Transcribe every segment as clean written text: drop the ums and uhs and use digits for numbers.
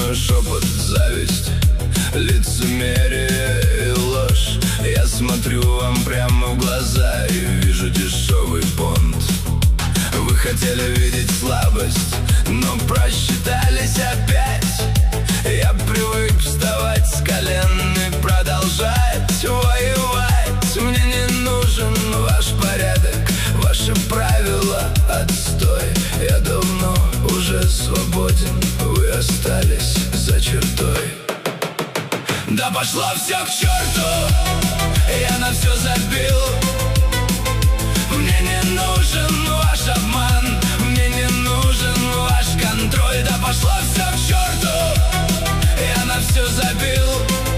мой шепот, зависть, лицемерие и ложь. Я смотрю вам прямо в глаза и вижу дешевый понт. Вы хотели видеть слабость, но просчитались опять. Я привык вставать с колен и продолжать воевать. Мне не нужен ваш порядок, ваши правила отстой. Я давно уже свободен, вы остались за чертой. Да пошло все к черту, я на все забил. Мне не нужен ваш обман, мне не нужен ваш контроль. Да пошло все к черту, я на все забил.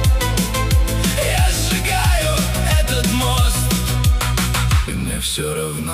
Я сжигаю этот мост, и мне все равно.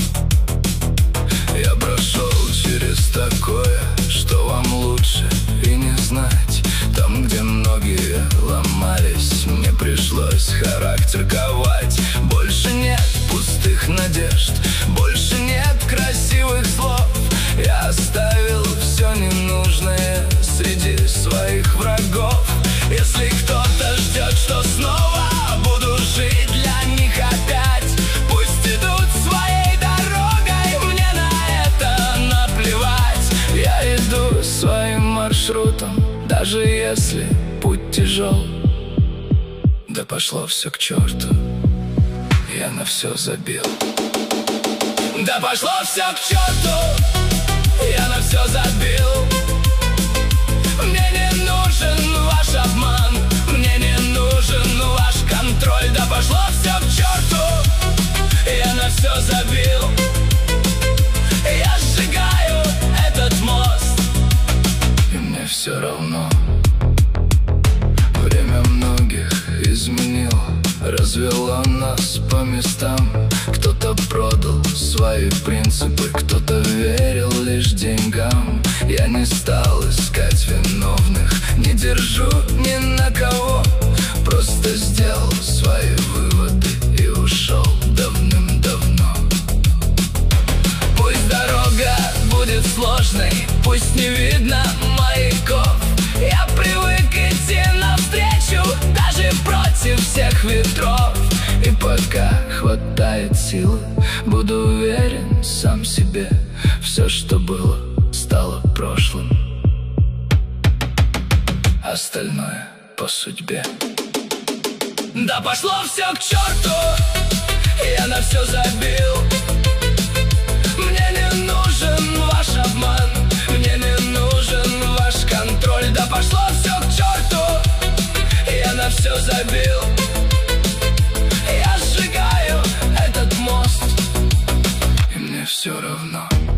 Я прошел через такое, что вам лучше и не знать. Там, где многие ломались, мне пришлось характер ковать. Больше нет пустых надежд, больше нет красивых слов. Я оставил все ненужное среди своих врагов. Если кто-то ждет, что снова буду жить для них опять, пусть идут своей дорогой, мне на это наплевать. Я иду своим маршрутом, даже если путь тяжел. Да пошло все к черту, я на все забил. Да пошло все к черту, я на все забил. Мне не нужен ваш обман, мне не нужен ваш контроль. Да пошло все к черту, я на все забил. Я сжигаю этот мост, и мне все равно. Время многих изменило, развело нас по местам. Кто-то продал свои принципы, кто-то верил лишь деньгам. Я не стал искать виновных, не держу ни на кого. Просто сделал свои выводы и ушел давным-давно. Пусть дорога будет сложной, пусть не видно маяков. Я привык идти навстречу, даже против всех ветров. И пока хватает силы, буду уверен сам себе. Все, что было, стало прошлым, остальное по судьбе. Да пошло все к черту, я на все забил. Мне не нужен ваш обман, мне не нужен ваш контроль. Да пошло все к черту, я на все забил. Я сжигаю этот мост, и мне все равно.